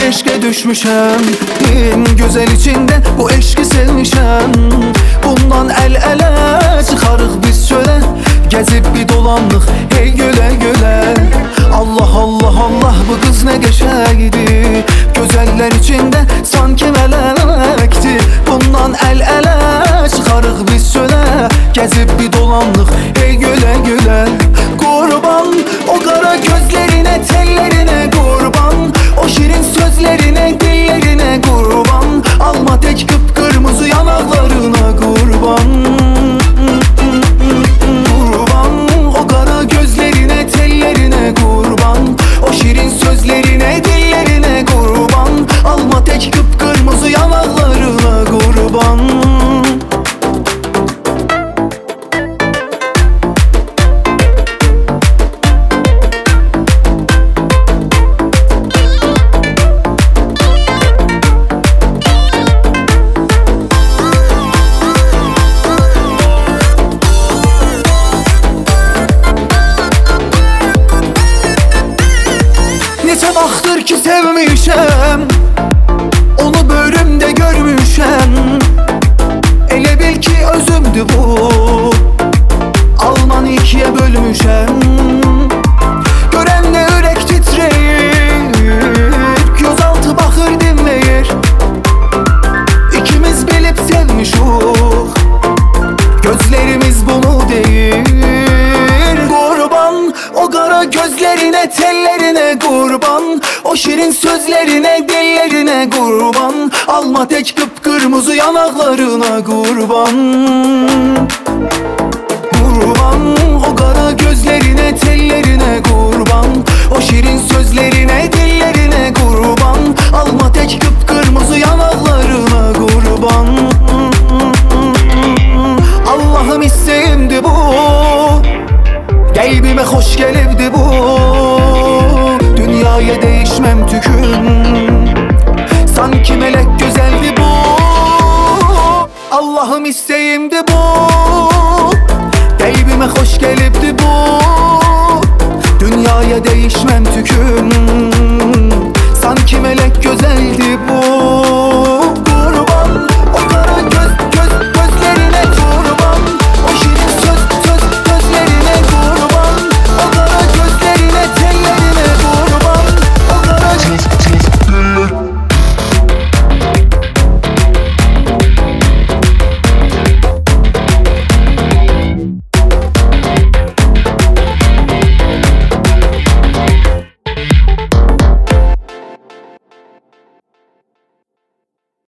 eşke düşmüşem, güzel içinde bu eşki sevmişem. Bundan el ele çıkarıq biz şöyle, gezip bir dolandık hey güle güle. Allah Allah Allah, bu kız ne geçeydi, güzeller içinde sanki melekti. Bundan el ele çıkarıq biz şöyle, gezip bir dolandık hey güle güle. Kurban o kara gözlerine, tellerine kurban, o şirin sözlerine, dillerine kurban. Alma tek kıpkırmızı yanaklarına kurban. Kurban o kara gözlerine, tellerine kurban, o şirin sözlerine, dillerine kurban. Alma tek kıpkırmızı yanaklarına kurban. Neçə vaxtdır ki sevmişəm, onu bölümdə görmüşəm. Elə bil ki özümdür bu, almanı ikiye bölmüşəm. Görəndə ürək titrəyir, gözaltı baxır dinləyir. İkimiz bilib sevmişuq, gözlərimiz bunu deyir. Kurban o kara gözlerine, tellerine kurban, o şirin sözlerine, dillerine kurban. Alma tek kıpkırmızı yanaklarına kurban. Kurban o kara gözlerine, tellerine kurban, o şirin sözlerine, dillerine kurban. Alma tek kıpkırmızı yanaklarına kurban. Allah'ım isteğimdi bu, kalbime hoş gelibdi bu. Dünyaya değişmem tükün, sanki melek güzeldi bu. Allah'ım isteğimdi bu, kalbime hoş gelibdi bu. Dünyaya değişmem tükün, sanki melek güzeldi bu.